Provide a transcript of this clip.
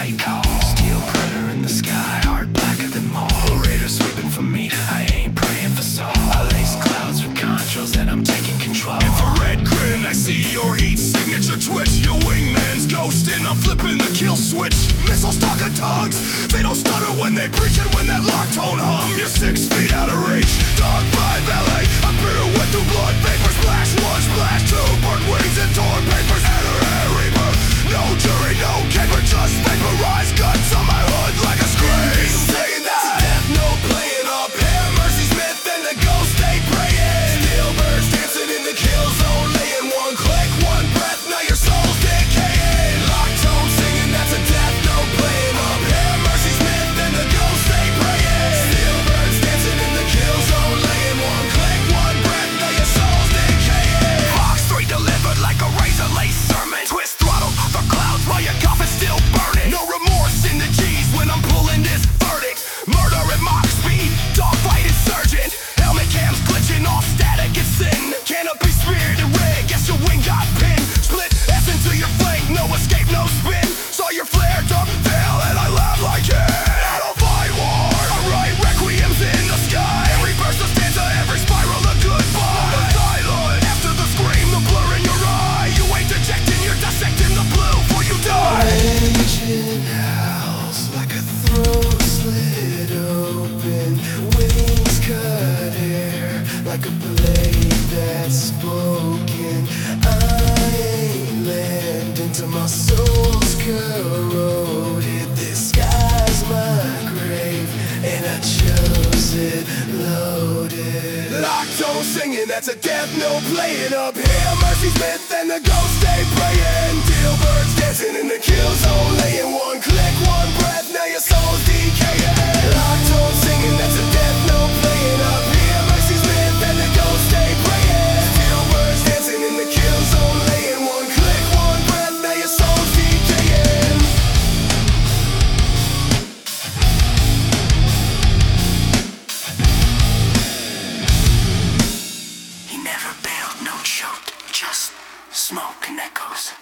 white call. Steel predator in the sky, heart blacker than mold. Raiders sweeping for meat, I ain't praying for soul. I lace clouds with contrails and I'm taking control. Infrared grin, I see your heat signature twitch. Your wingman's ghosting, I'm flipping the kill switch. Missiles talking tongues, they don't stutter when they preach. And when that lock tone hum, you're 6 feet out of reach. Dog by ballet, I pirouette through blood vapors. Splash 1, splash 2, burnt wings and torn papers. Enter air reaper, no jury, no caper. Just vaporized guts on my hood like a scream. Saying that death, no playing up here. Mercy Smith and the ghost stay praying. Steel birds dancing in the kill zone, laying 1 click, 1 breath. Now your soul's decaying. Lock tone singing, that's a death, no playing up here. Mercy Smith and the ghost stay praying. Steel birds dancing in the kill zone, laying 1 click, 1 breath. Now your soul's decaying. Fox 3 delivered like a razor lace sermon. Twist throttle for clouds while your coffin's still burning. No remorse in the G's when I'm pulling this verdict. Murder at Mach speed, dogfight insurgent. Helmet cams glitching, all static and sin. Canopy speared and red, guess your wing got pinned. Split S into your flank, no escape, no spin. Saw your flare dog fail and I laugh like it. I don't fight war, I write requiems in the sky. Every burst of stanza, every spiral a goodbye. The silent, after the scream, the blur in your eye. You ain't dejecting, you're dissecting the blue before you die. Raging howls like a throat slit open. Wings cut air like a blade that's spoken. I ain't landing till my soul's corroded. This sky's my grave and I chose it loaded. Lock tone singing, that's a death, no playing up here. Mercy Smith and the ghost stay praying. Deal